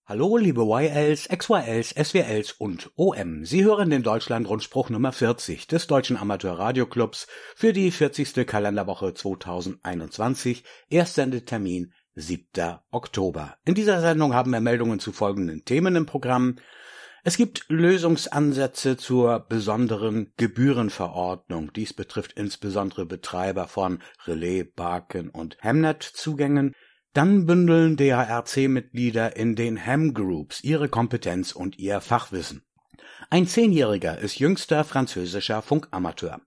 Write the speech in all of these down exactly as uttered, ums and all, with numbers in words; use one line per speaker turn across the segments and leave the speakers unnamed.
Hallo liebe Y Ls, X Y Ls, S W Ls und O M. Sie hören den Deutschland-Rundspruch Nummer vierzig des Deutschen Amateur-Radio-Clubs für die vierzigste Kalenderwoche zweitausendeinundzwanzig, Erstsendetermin siebter Oktober. In dieser Sendung haben wir Meldungen zu folgenden Themen im Programm. Es gibt Lösungsansätze zur besonderen Gebührenverordnung. Dies betrifft insbesondere Betreiber von Relais, Barken und Hemnet-Zugängen. Dann bündeln D A R C-Mitglieder in den Ham Groups ihre Kompetenz und ihr Fachwissen. Ein Zehnjähriger ist jüngster französischer Funkamateur.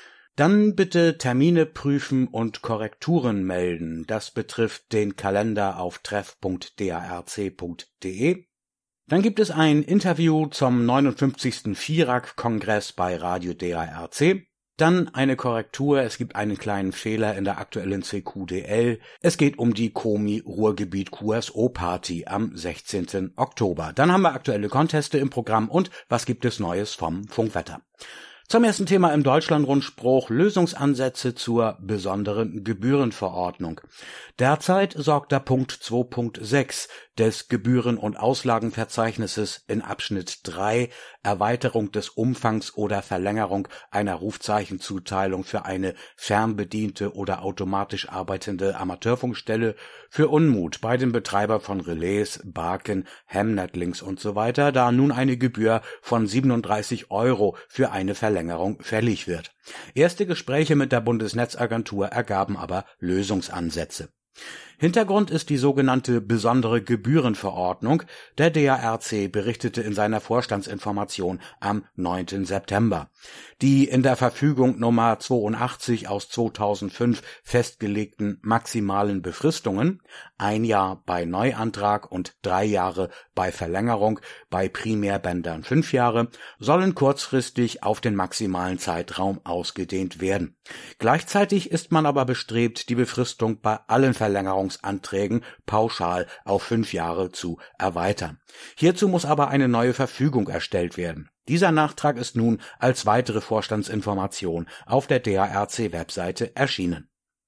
Dann bitte Termine prüfen und Korrekturen melden. Das betrifft den Kalender auf treff punkt d a r c punkt d e. Dann gibt es ein Interview zum neunundfünfzigsten V I R A C-Kongress bei Radio D A R C. Dann eine Korrektur, es gibt einen kleinen Fehler in der aktuellen C Q D L. Es geht um die Komi Ruhrgebiet Q S O-Party am sechzehnten Oktober. Dann haben wir aktuelle Conteste im Programm und was gibt es Neues vom Funkwetter. Zum ersten Thema im Deutschland-Rundspruch: Lösungsansätze zur besonderen Gebührenverordnung. Derzeit sorgt der Punkt zwei Punkt sechs des Gebühren- und Auslagenverzeichnisses in Abschnitt drei Erweiterung des Umfangs oder Verlängerung einer Rufzeichenzuteilung für eine fernbediente oder automatisch arbeitende Amateurfunkstelle für Unmut bei den Betreibern von Relais, Barken, Hemnet-Links und so weiter, da nun eine Gebühr von siebenunddreißig Euro für eine Verlängerung fällig wird. Erste Gespräche mit der Bundesnetzagentur ergaben aber Lösungsansätze. Hintergrund ist die sogenannte besondere Gebührenverordnung. Der D A R C berichtete in seiner Vorstandsinformation am neunten September. Die in der Verfügung Nummer zweiundachtzig aus zweitausendfünf festgelegten maximalen Befristungen, ein Jahr bei Neuantrag und drei Jahre bei Verlängerung, bei Primärbändern fünf Jahre, sollen kurzfristig auf den maximalen Zeitraum ausgedehnt werden. Gleichzeitig ist man aber bestrebt, die Befristung bei allen Verlängerungsanträgen pauschal auf fünf Jahre zu erweitern. Hierzu muss aber eine neue Verfügung erstellt werden. Dieser Nachtrag ist nun als weitere Vorstandsinformation auf der D A R C-Webseite erschienen.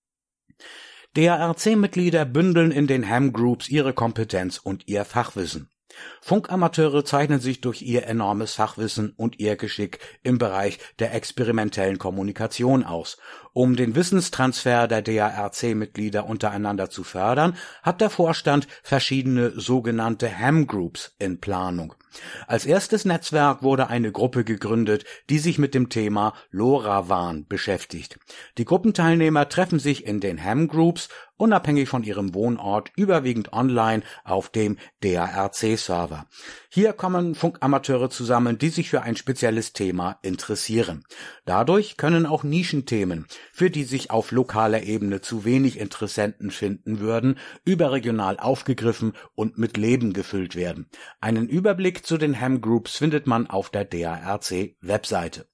D A R C-Mitglieder bündeln in den Ham Groups ihre Kompetenz und ihr Fachwissen. Funkamateure zeichnen sich durch ihr enormes Fachwissen und ihr Geschick im Bereich der experimentellen Kommunikation aus. Um den Wissenstransfer der D A R C-Mitglieder untereinander zu fördern, hat der Vorstand verschiedene sogenannte Ham Groups in Planung. Als erstes Netzwerk wurde eine Gruppe gegründet, die sich mit dem Thema LoRaWAN beschäftigt. Die Gruppenteilnehmer treffen sich in den Ham Groups unabhängig von ihrem Wohnort, überwiegend online auf dem D A R C-Server. Hier kommen Funkamateure zusammen, die sich für ein spezielles Thema interessieren. Dadurch können auch Nischenthemen, für die sich auf lokaler Ebene zu wenig Interessenten finden würden, überregional aufgegriffen und mit Leben gefüllt werden. Einen Überblick zu den Ham Groups findet man auf der D A R C-Webseite.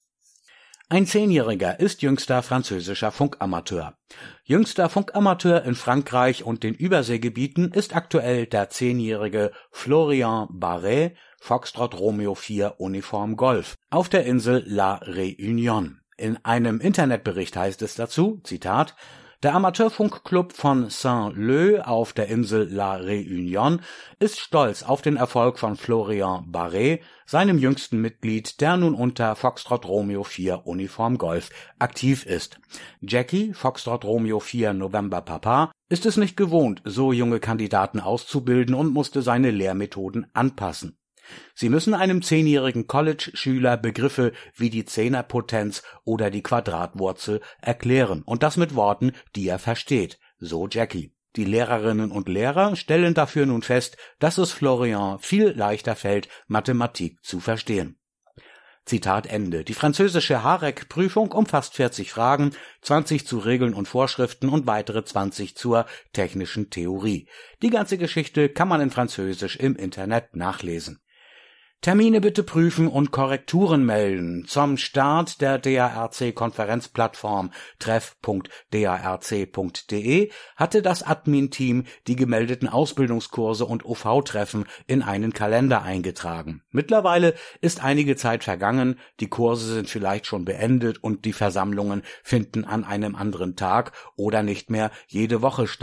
Ein Zehnjähriger ist jüngster französischer Funkamateur. Jüngster Funkamateur in Frankreich und den Überseegebieten ist aktuell der zehnjährige Florian Barret, Foxtrot Romeo vier Uniform Golf, auf der Insel La Réunion. In einem Internetbericht heißt es dazu, Zitat: Der Amateurfunkclub von Saint-Leu auf der Insel La Réunion ist stolz auf den Erfolg von Florian Barret, seinem jüngsten Mitglied, der nun unter Foxtrot Romeo vier Uniform Golf aktiv ist. Jackie, Foxtrot Romeo vier November Papa, ist es nicht gewohnt, so junge Kandidaten auszubilden und musste seine Lehrmethoden anpassen. Sie müssen einem zehnjährigen College-Schüler Begriffe wie die Zehnerpotenz oder die Quadratwurzel erklären und das mit Worten, die er versteht, so Jackie. Die Lehrerinnen und Lehrer stellen dafür nun fest, dass es Florian viel leichter fällt, Mathematik zu verstehen. Zitat Ende. Die französische H R E C-Prüfung umfasst vierzig Fragen, zwanzig zu Regeln und Vorschriften und weitere zwanzig zur technischen Theorie. Die ganze Geschichte kann man in Französisch im Internet nachlesen. Termine bitte prüfen und Korrekturen melden. Zum Start der D A R C-Konferenzplattform treff punkt d a r c punkt d e hatte das Admin-Team die gemeldeten Ausbildungskurse und O V-Treffen in einen Kalender eingetragen. Mittlerweile ist einige Zeit vergangen, die Kurse sind vielleicht schon beendet und die Versammlungen finden an einem anderen Tag oder nicht mehr jede Woche statt.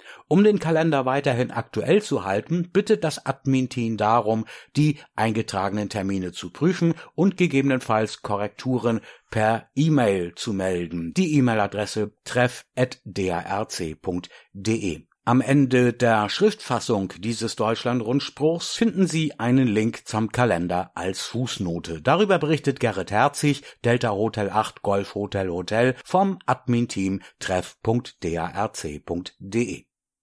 Um den Kalender weiterhin aktuell zu halten, bittet das Admin-Team darum, die eingetragenen Termine zu prüfen und gegebenenfalls Korrekturen per E-Mail zu melden. Die E-Mail-Adresse treff at d a r c punkt d e. Am Ende der Schriftfassung dieses Deutschland-Rundspruchs finden Sie einen Link zum Kalender als Fußnote. Darüber berichtet Gerrit Herzig, Delta Hotel acht Golf Hotel Hotel vom Admin-Team treff punkt d a r c punkt d e.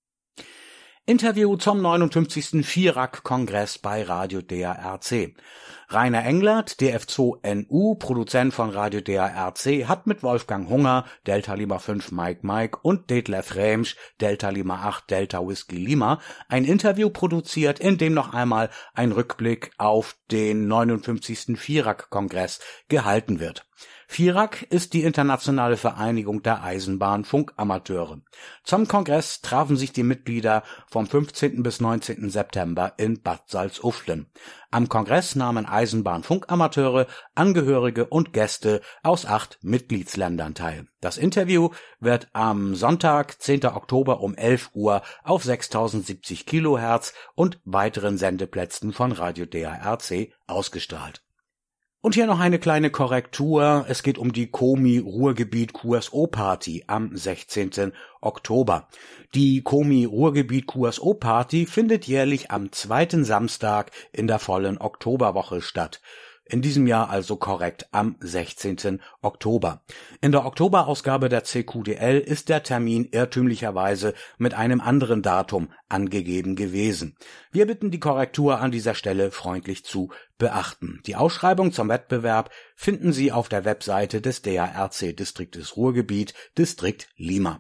Interview zum neunundfünfzigsten Vierak-Kongress bei Radio D A R C. Rainer Englert, D F zwei N U, Produzent von Radio D A R C, hat mit Wolfgang Hunger, Delta Lima fünf Mike Mike und Detlef Rämsch, Delta Lima acht Delta Whisky Lima, ein Interview produziert, in dem noch einmal ein Rückblick auf den neunundfünfzigsten Vierak-Kongress gehalten wird. Vierak ist die internationale Vereinigung der Eisenbahnfunkamateure. Zum Kongress trafen sich die Mitglieder vom fünfzehnten bis neunzehnten September in Bad Salzuflen. Am Kongress nahmen Eisenbahnfunkamateure, Angehörige und Gäste aus acht Mitgliedsländern teil. Das Interview wird am Sonntag, zehnten Oktober um elf Uhr auf sechstausendsiebzig Kilohertz und weiteren Sendeplätzen von Radio D A R C ausgestrahlt. Und hier noch eine kleine Korrektur. Es geht um die Komi Ruhrgebiet Q S O Party am sechzehnten Oktober. Die Komi Ruhrgebiet Q S O Party findet jährlich am zweiten Samstag in der vollen Oktoberwoche statt. In diesem Jahr also korrekt am sechzehnten Oktober. In der Oktoberausgabe der C Q D L ist der Termin irrtümlicherweise mit einem anderen Datum angegeben gewesen. Wir bitten die Korrektur an dieser Stelle freundlich zu beachten. Die Ausschreibung zum Wettbewerb finden Sie auf der Webseite des D A R C-Distriktes Ruhrgebiet, Distrikt Lima.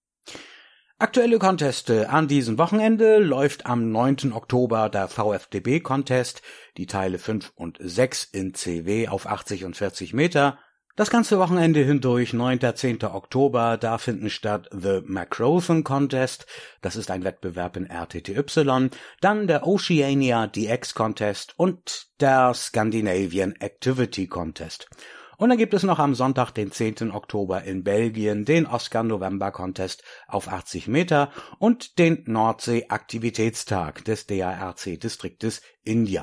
Aktuelle Conteste. An diesem Wochenende läuft am neunten Oktober der V F D B-Contest, die Teile fünf und sechs in C W auf achtzig und vierzig Meter. Das ganze Wochenende hindurch, neunten und zehnten Oktober, da finden statt The Macrothen Contest, das ist ein Wettbewerb in R T T Y, dann der Oceania D X Contest und der Scandinavian Activity Contest. Und dann gibt es noch am Sonntag, den zehnten Oktober in Belgien, den Oscar November Contest auf achtzig Meter und den Nordsee-Aktivitätstag des D A R C-Distriktes India.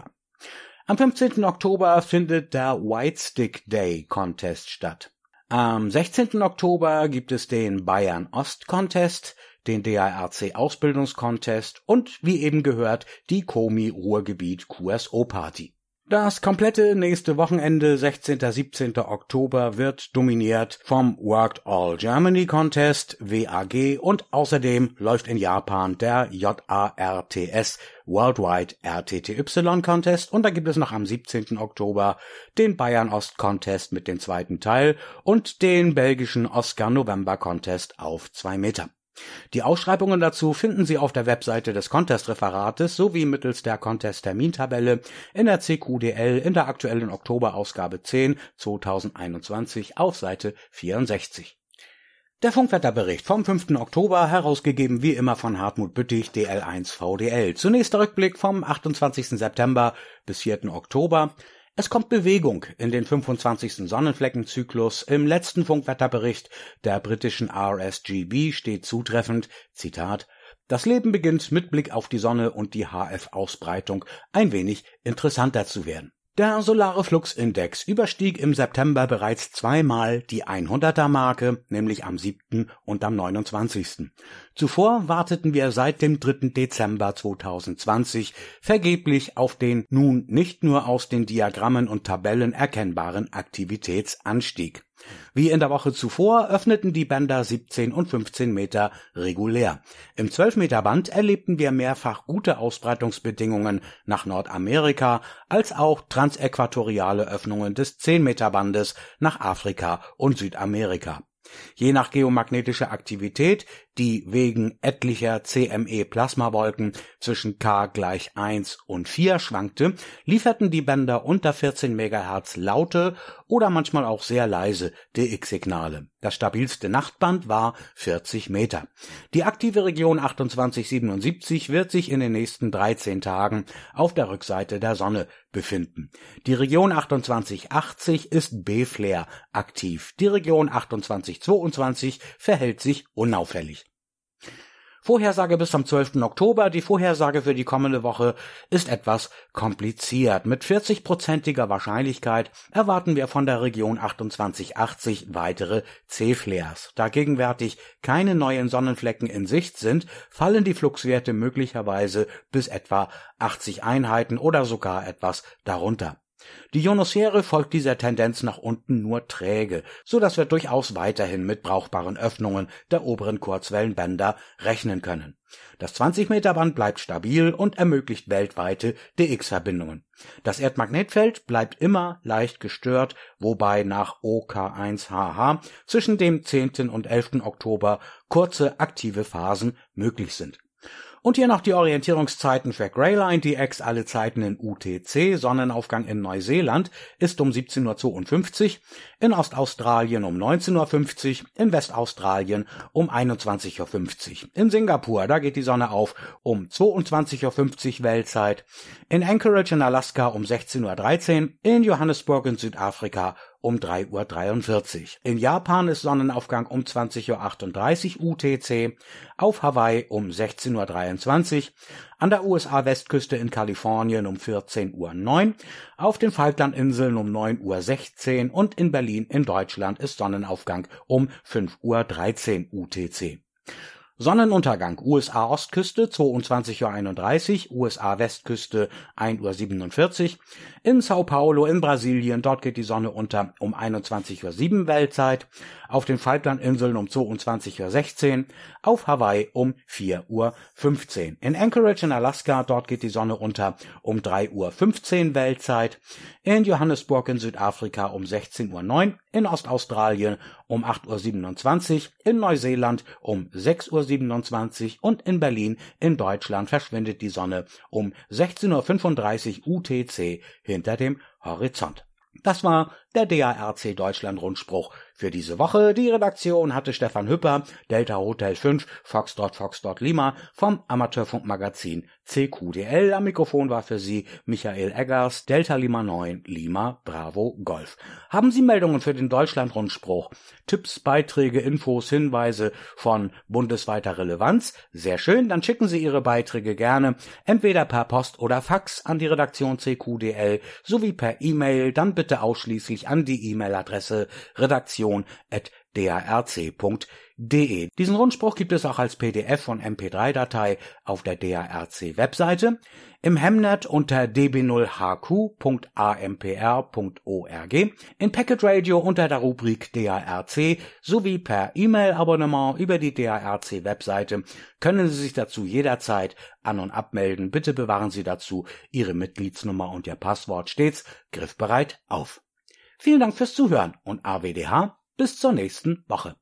Am fünfzehnten Oktober findet der White Stick Day Contest statt. Am sechzehnten Oktober gibt es den Bayern Ost Contest, den D A R C Ausbildungscontest und, wie eben gehört, die Komi Ruhrgebiet Q S O Party. Das komplette nächste Wochenende, sechzehnten und siebzehnten Oktober, wird dominiert vom Worked All Germany Contest, W A G, und außerdem läuft in Japan der J A R T S Worldwide R T T Y Contest und da gibt es noch am siebzehnten Oktober den Bayern Ost Contest mit dem zweiten Teil und den belgischen Oscar November Contest auf zwei Meter. Die Ausschreibungen dazu finden Sie auf der Webseite des Contest-Referates sowie mittels der Contest-Termintabelle in der C Q D L in der aktuellen Oktoberausgabe zehn zweitausendeinundzwanzig auf Seite vierundsechzig. Der Funkwetterbericht vom fünften Oktober, herausgegeben wie immer von Hartmut Büttig, D L eins V D L. Zunächst der Rückblick vom achtundzwanzigsten September bis vierten Oktober. Es kommt Bewegung in den fünfundzwanzigsten Sonnenfleckenzyklus. Im letzten Funkwetterbericht der britischen R S G B steht zutreffend, Zitat, das Leben beginnt mit Blick auf die Sonne und die H F-Ausbreitung ein wenig interessanter zu werden. Der Solare Flux Index überstieg im September bereits zweimal die hunderter Marke, nämlich am siebten und am neunundzwanzigsten Zuvor warteten wir seit dem dritten Dezember zweitausendzwanzig vergeblich auf den nun nicht nur aus den Diagrammen und Tabellen erkennbaren Aktivitätsanstieg. Wie in der Woche zuvor öffneten die Bänder siebzehn und fünfzehn Meter regulär. Im zwölf Meter Band erlebten wir mehrfach gute Ausbreitungsbedingungen nach Nordamerika, als auch transäquatoriale Öffnungen des zehn Meter Bandes nach Afrika und Südamerika. Je nach geomagnetischer Aktivität, die wegen etlicher C M E-Plasmawolken zwischen K gleich eins und vier schwankte, lieferten die Bänder unter vierzehn Megahertz laute oder manchmal auch sehr leise D X-Signale. Das stabilste Nachtband war vierzig Meter. Die aktive Region achtundzwanzig siebenundsiebzig wird sich in den nächsten dreizehn Tagen auf der Rückseite der Sonne befinden. Die Region achtundzwanzig achtzig ist B-Flare aktiv. Die Region achtundzwanzig zweiundzwanzig verhält sich unauffällig. Vorhersage bis zum zwölften Oktober. Die Vorhersage für die kommende Woche ist etwas kompliziert. Mit vierzig-prozentiger Wahrscheinlichkeit erwarten wir von der Region achtundzwanzig achtzig weitere C-Flares. Da gegenwärtig keine neuen Sonnenflecken in Sicht sind, fallen die Fluxwerte möglicherweise bis etwa achtzig Einheiten oder sogar etwas darunter. Die Ionosphäre folgt dieser Tendenz nach unten nur träge, so dass wir durchaus weiterhin mit brauchbaren Öffnungen der oberen Kurzwellenbänder rechnen können. Das zwanzig Meter Band bleibt stabil und ermöglicht weltweite D X-Verbindungen. Das Erdmagnetfeld bleibt immer leicht gestört, wobei nach O K eins H H zwischen dem zehnten und elften Oktober kurze aktive Phasen möglich sind. Und hier noch die Orientierungszeiten für Greyline D X, alle Zeiten in U T C. Sonnenaufgang in Neuseeland ist um siebzehn Uhr zweiundfünfzig, in Ostaustralien um neunzehn Uhr fünfzig, in Westaustralien um einundzwanzig Uhr fünfzig. In Singapur, da geht die Sonne auf um zweiundzwanzig Uhr fünfzig Weltzeit, in Anchorage in Alaska um sechzehn Uhr dreizehn, in Johannesburg in Südafrika um drei Uhr dreiundvierzig. In Japan ist Sonnenaufgang um zwanzig Uhr achtunddreißig U T C, auf Hawaii um sechzehn Uhr dreiundzwanzig, an der U S A-Westküste in Kalifornien um vierzehn Uhr neun, auf den Falklandinseln um neun Uhr sechzehn und in Berlin in Deutschland ist Sonnenaufgang um fünf Uhr dreizehn U T C. Sonnenuntergang U S A-Ostküste zweiundzwanzig Uhr einunddreißig, U S A-Westküste ein Uhr siebenundvierzig, in Sao Paulo in Brasilien, dort geht die Sonne unter um einundzwanzig Uhr sieben Weltzeit, auf den Falklandinseln um zweiundzwanzig Uhr sechzehn, auf Hawaii um vier Uhr fünfzehn. In Anchorage in Alaska, dort geht die Sonne unter um drei Uhr fünfzehn Weltzeit, in Johannesburg in Südafrika um sechzehn Uhr neun, in Ostaustralien um acht Uhr siebenundzwanzig, in Neuseeland um sechs Uhr siebenundzwanzig und in Berlin in Deutschland verschwindet die Sonne um sechzehn Uhr fünfunddreißig U T C hinter dem Horizont. Das war der D A R C Deutschland Rundspruch für diese Woche. Die Redaktion hatte Stefan Hüpper, Delta Hotel fünf, Foxtrot Foxtrot Lima vom Amateurfunkmagazin C Q D L. Am Mikrofon war für Sie Michael Eggers, Delta Lima neun, Lima Bravo Golf. Haben Sie Meldungen für den Deutschland Rundspruch? Tipps, Beiträge, Infos, Hinweise von bundesweiter Relevanz? Sehr schön, dann schicken Sie Ihre Beiträge gerne entweder per Post oder Fax an die Redaktion C Q D L sowie per E-Mail, dann bitte ausschließlich an die E-Mail-Adresse redaktion at d a r c punkt d e. Diesen Rundspruch gibt es auch als P D F und M P drei Datei auf der D A R C Webseite, im Hemnet unter d b null h q punkt a m p r punkt org, in Packet Radio unter der Rubrik D A R C sowie per E-Mail-Abonnement über die D A R C Webseite können Sie sich dazu jederzeit an- und abmelden. Bitte bewahren Sie dazu Ihre Mitgliedsnummer und Ihr Passwort stets griffbereit auf. Vielen Dank fürs Zuhören und A W D H bis zur nächsten Woche.